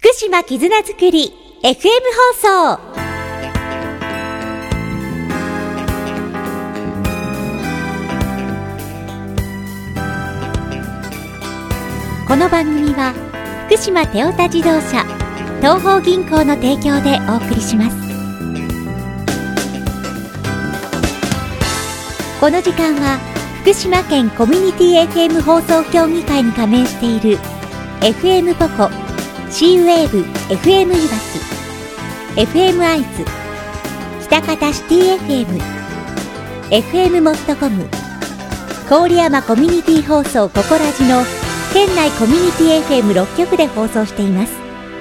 福島絆づくり FM 放送。この番組は福島テオタ自動車東邦銀行の提供でお送りします。この時間は福島県コミュニティ FM 放送協議会に加盟している FM ポコ、C ウェーブ FM いわき、 FM アイズ、北方シティ FM、 FM モットコム、郡山コミュニティ放送ココラジの県内コミュニティ FM6 局で放送しています。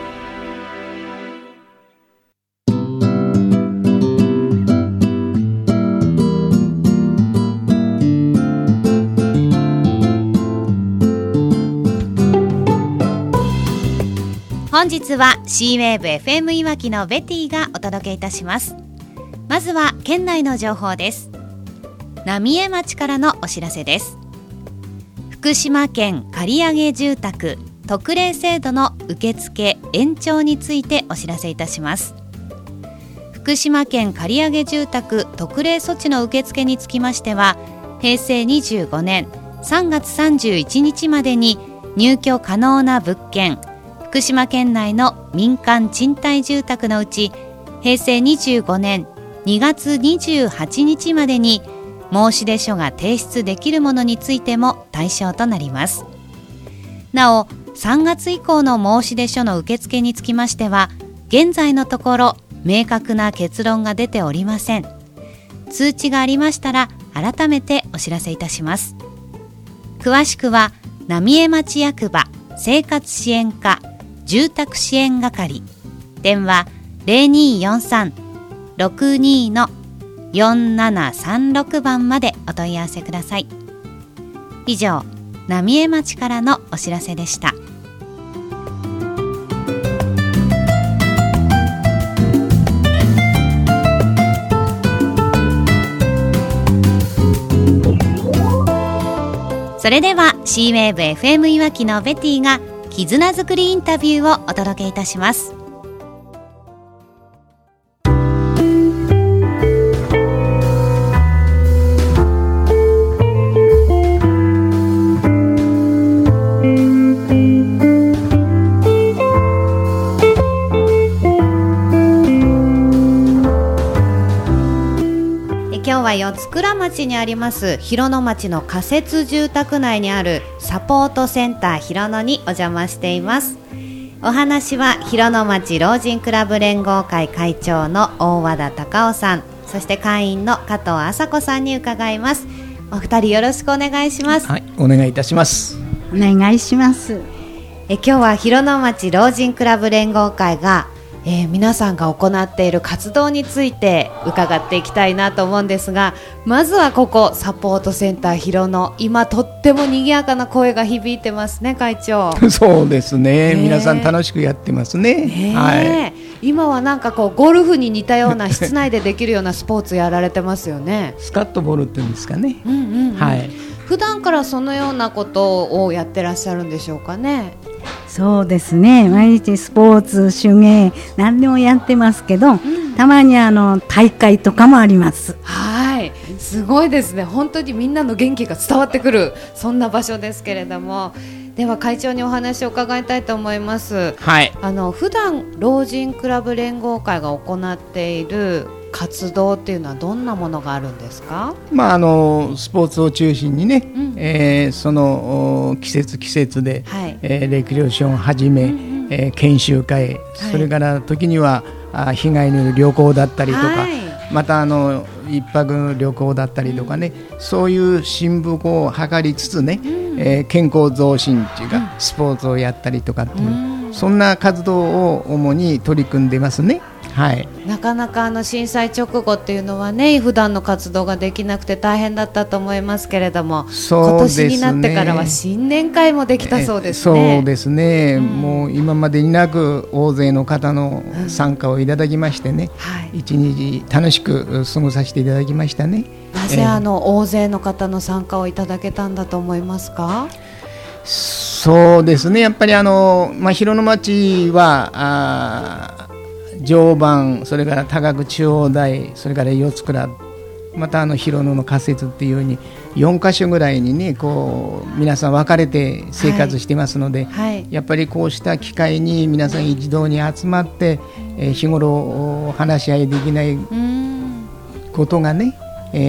本日は C ウェーブ FM いわきのベティがお届けいたします。まずは県内の情報です。浪江町からのお知らせです。福島県借上住宅特例制度の受付延長についてお知らせいたします。福島県借上住宅特例措置の受付につきましては、平成25年3月31日までに入居可能な物件、福島県内の民間賃貸住宅のうち、平成25年2月28日までに申出書が提出できるものについても対象となります。なお、3月以降の申出書の受付につきましては、現在のところ明確な結論が出ておりません。通知がありましたら改めてお知らせいたします。詳しくは浪江町役場生活支援課住宅支援係、電話 0243-62-4736 番までお問い合わせください。以上、浪江町からのお知らせでした。それでは C ウェーブ FM いわきのベティが絆づくりインタビューをお届けいたします。今日は四倉町にあります広野町の仮設住宅内にあるサポートセンター広野にお邪魔しています。お話は広野町老人クラブ連合会会長の大和田隆夫さん、そして会員の加藤麻子さんに伺います。お二人よろしくお願いします。 はい、お願いいたします。 お願いします。 今日は広野町老人クラブ連合会が皆さんが行っている活動について伺っていきたいなと思うんですが、まずはここサポートセンター広野、今とっても賑やかな声が響いてますね、会長。 そうですね、皆さん楽しくやってますね。はい、 今はなんかこうゴルフに似たような室内でできるようなスポーツやられてますよね。 スカットボールっていうんですかね。はい、 普段からそのようなことをやってらっしゃるんでしょうかね。 そうですね、毎日スポーツ、手芸何でもやってますけど、たまに大会とかもあります。 はい、すごいですね。本当にみんなの元気が伝わってくる、そんな場所ですけれども、では会長にお話を伺いたいと思います。 はい、 普段老人クラブ連合会が行っている活動っていうのはどんなものがあるんですか？ スポーツを中心にね、その季節で、レクリエーションをはじめ、研修会、それから時には日帰りの旅行だったりとか、また一泊旅行だったりとかね、そういう親睦を図りつつね、健康増進っていうか、スポーツをやったりとかっていう、そんな活動を主に取り組んでますね。はい、 なかなか震災直後っていうのはね、普段の活動ができなくて大変だったと思いますけれども、今年になってからは新年会もできたそうですね。 そうですね、もう今までになく大勢の方の参加をいただきましてね、一日楽しく過ごさせていただきましたね。 なぜ大勢の方の参加をいただけたんだと思いますか？ そうですね、やっぱり広野町は常磐、それから多学中央大、それから四津倉、また広野の仮設っていうように4カ所ぐらいにね、こう皆さん分かれて生活してますので、やっぱりこうした機会に皆さん一堂に集まって、日頃話し合いできないことがね、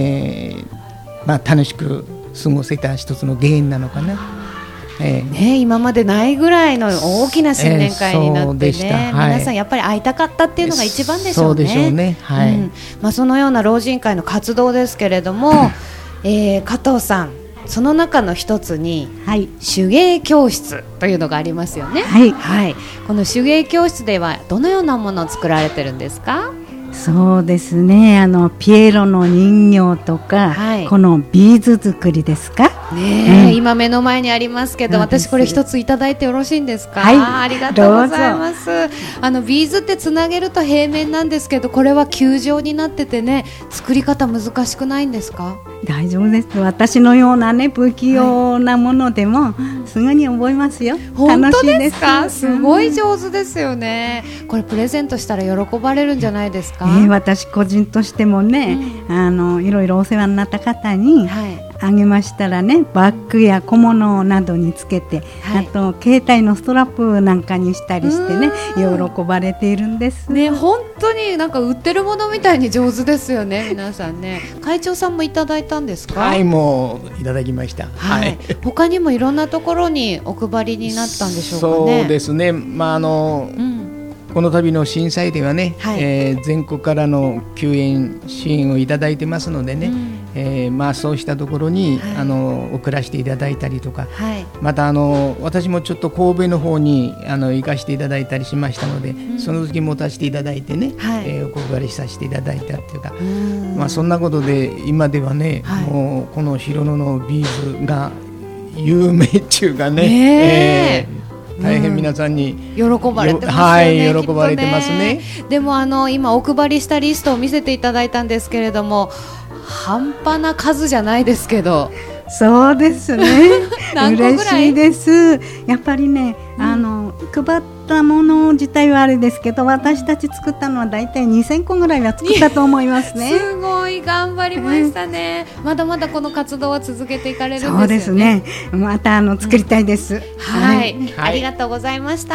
楽しく過ごせた一つの原因なのかな。 今までないぐらいの大きな新年会になってね、皆さんやっぱり会いたかったっていうのが一番でしょうね。 そうでしょうね、 そのような老人会の活動ですけれども、加藤さん、その中の一つに、手芸教室というのがありますよね。この手芸教室ではどのようなものを作られてるんですか？ そうですね、ピエロの人形とか、このビーズ作りですかね、今目の前にありますけど、私これ一ついただいてよろしいんですか？ありがとうございます。ビーズってつなげると平面なんですけど、これは球状になっててね、作り方難しくないんですか？ 大丈夫です。私のようなね、不器用なものでもすぐに覚えますよ。 本当ですか？すごい上手ですよね。これプレゼントしたら喜ばれるんじゃないですか？ 私個人としてもね、いろいろお世話になった方にあげましたらね、バッグや小物などにつけて、あと携帯のストラップなんかにしたりしてね、喜ばれているんですね。本当になんか売ってるものみたいに上手ですよね、皆さんね。会長さんもいただいたんですか？ もういただきました。 他にもいろんなところにお配りになったんでしょうかね。 そうですね、この度の震災ではね、全国からの救援支援をいただいてますのでね、そうしたところに、送らせていただいたりとか、また私もちょっと神戸の方に行かせていただいたりしましたので、その時持たせていただいてね、お配りさせていただいたっていうか、そんなことで今ではね、もうこの広野のビーズが有名中がね、大変皆さんに喜ばれてますよね。 喜ばれてますね。 でも今お配りしたリストを見せていただいたんですけれども、半端な数じゃないですけど。 そうですね何個ぐらい？ 嬉しいです。やっぱりね、配ったもの自体はあれですけど、私たち作ったのはだいたい2000個ぐらいは作ったと思いますね。 すごい頑張りましたね。まだまだこの活動は続けていかれるんですよね。 そうですね、また作りたいです。 ありがとうございました。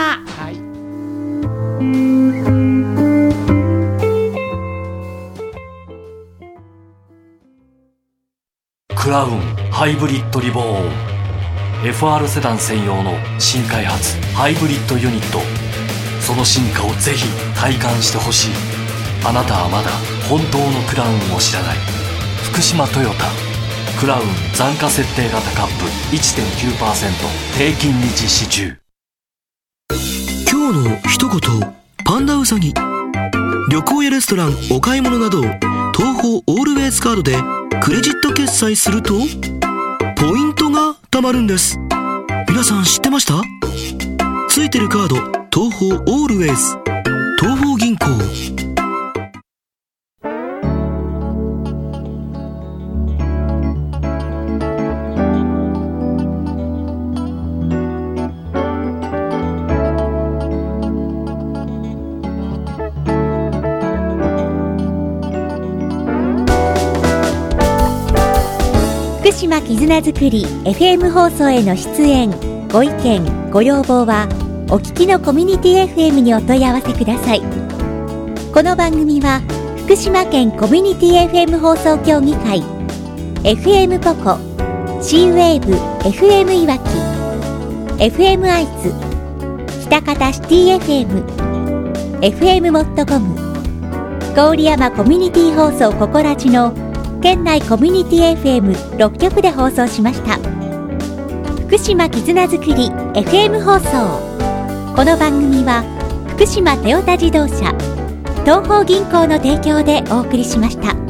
クラウンハイブリッドリボーン FR セダン専用の新開発ハイブリッドユニット、その進化をぜひ体感してほしい。あなたはまだ本当のクラウンを知らない。福島トヨタクラウン残価設定型カップ 1.9% 低金利実施中。 今日の一言、パンダウサギ。旅行やレストラン、お買い物など東宝オールウェイズカードでクレジット決済するとポイントが貯まるんです。皆さん知ってました？ついてるカード、東宝オールウェイズ、東宝銀行。 福島絆づくり FM 放送への出演ご意見ご要望はお聞きのコミュニティ FM にお問い合わせください。この番組は福島県コミュニティ FM 放送協議会 FM ポコ C-WAVE FM いわき FM 愛知北方シティ FM FM モットコム郡山コミュニティ放送ココラジの県内コミュニティ FM6 局で放送しました。福島絆づくり FM 放送。この番組は福島トヨタ自動車、東邦銀行の提供でお送りしました。